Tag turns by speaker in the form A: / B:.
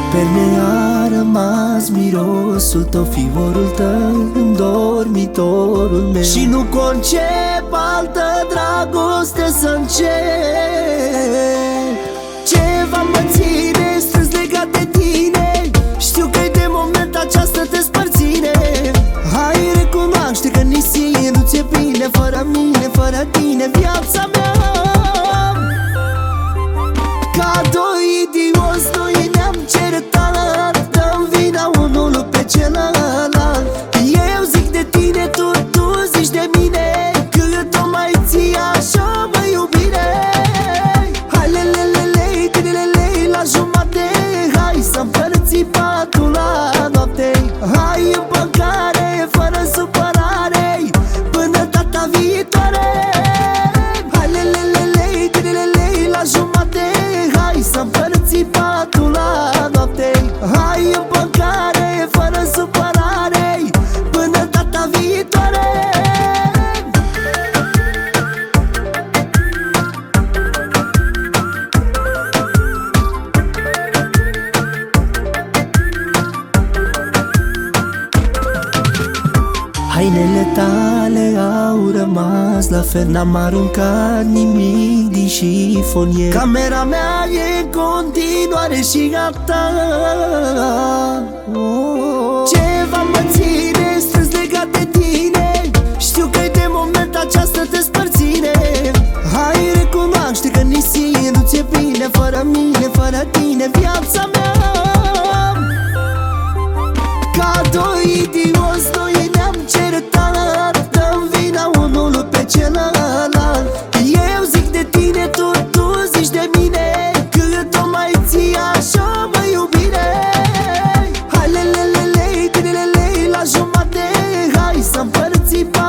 A: Pe mine a rămas mirosul tău, fiorul tău în dormitorul meu. Și nu concep altă dragoste să încep. Ceva mă ține strâns legat de tine, știu că-i de moment această despărțire. Hai, recunoaște că nici ție nu ți-e bine fără mine, fără tine, viața mea. Ca doi idioți noi ne-am certat, dăm vina unul pe celălalt. Eu zic de tine, tu zici de mine, cât o mai ții așa, mă, iubire. Hai, lelelelei, lelelei, la jumate, hai să împărțim patul la noapte. Hai în păcare, fără supărare, până data viitoare. Hai, lelelelei, lelelei, la jumate, hai să împărțim patul la noapte. Hai în păcare, fără supărare, până data viitoare. Hainele tale au rămas la fel, n-am aruncat nimic din șifonier. Camera mea e în continuare și a ta. Ceva mă ține strâns legat de tine, știu că-i de moment această despărțire. Hai, recunoaște că nici ție nu ți-e bine fără mine, fără tine, viața mea. Ca doi idioți noi ne-am certat, dăm vina unul pe celălalt. Eu zic de tine, tu zici de mine, cât o mai ții așa, mă, iubire. Hai, lelelelei, lelelei, la jumate, hai să împărțim